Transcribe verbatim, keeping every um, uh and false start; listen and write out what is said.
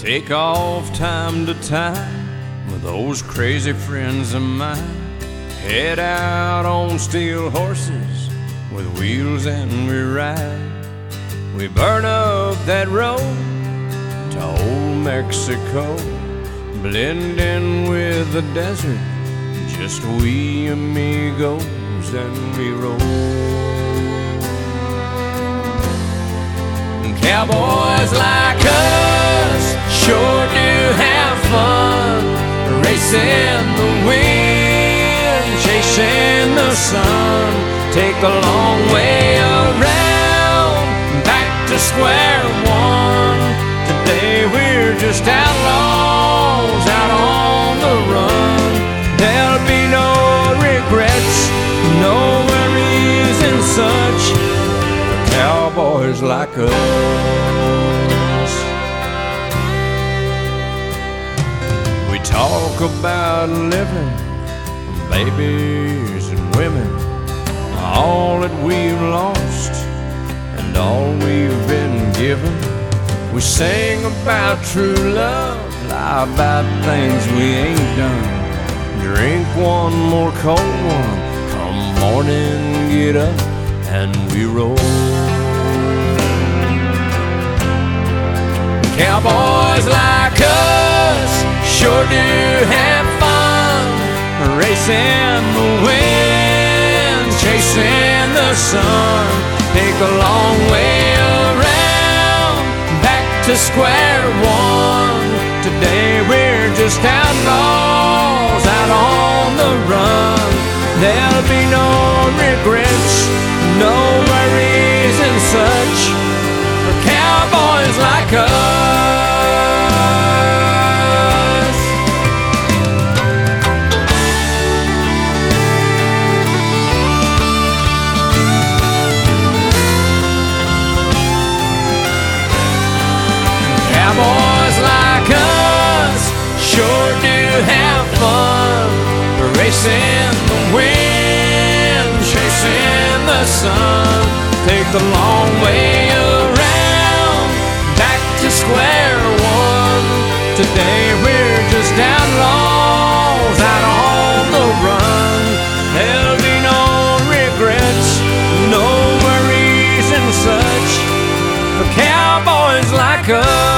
take off time to time with those crazy friends of mine. Head out on steel horses with wheels and we ride. We burn up that road to old Mexico, blend in with the desert, just we amigos and we roll. Cowboys like us sure do have fun, racing the wind, chasing the sun. Take the long way around, back to square one. Today we're just outlaws out on the run. There'll be no regrets, no worries and such, for cowboys like us. We talk about living, babies and women, all that we've lost and all we've been given. We sing about true love, lie about things we ain't done. Drink one more cold one, come morning get up and we roll. Cowboys like us sure do have fun, racing the wind, chasing the sun. Take a long way around, back to square one. Today we're just outlaws out on the run. There'll be no regrets, no worries and such, for cowboys like us. Cowboys like us sure do have fun, racing the wind, chasing the sun. Take the long way around, back to square one. Today we're just outlaws out on the run. There'll be no regrets, no worries and such, for cowboys like us.